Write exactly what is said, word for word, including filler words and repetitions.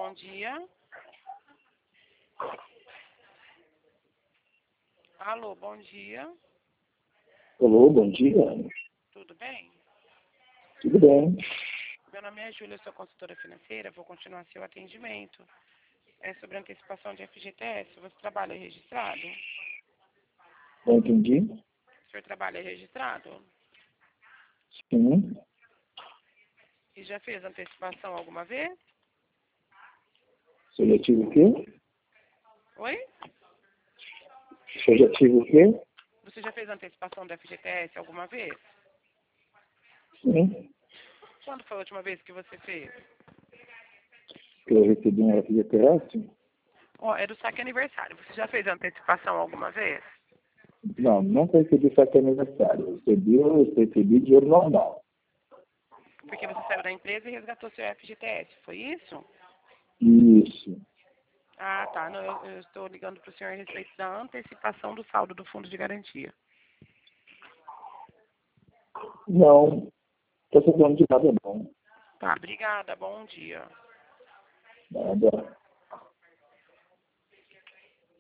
bom dia. Alô, bom dia. Alô, bom dia. Tudo bem? Tudo bem? Meu nome é Júlia, sou consultora financeira, vou continuar seu atendimento. É sobre antecipação de F G T S. Você trabalha registrado? Não entendi? O senhor trabalha registrado? Sim. E já fez antecipação alguma vez? Você já tive o quê? Oi? Você já tive o quê? Você já fez antecipação do F G T S alguma vez? Sim. Quando foi a última vez que você fez? Que eu recebi um F G T S? Ó, é do saque aniversário. Você já fez antecipação alguma vez? Não, nunca recebi saque aniversário. Eu recebi, eu recebi dinheiro normal. Porque você saiu da empresa e resgatou seu F G T S, foi isso? Isso. Ah, tá. Não, eu, eu estou ligando para o senhor a respeito da antecipação do saldo do fundo de garantia. Não. Estou sabendo de nada, não. Tá, obrigada. Bom dia. Nada.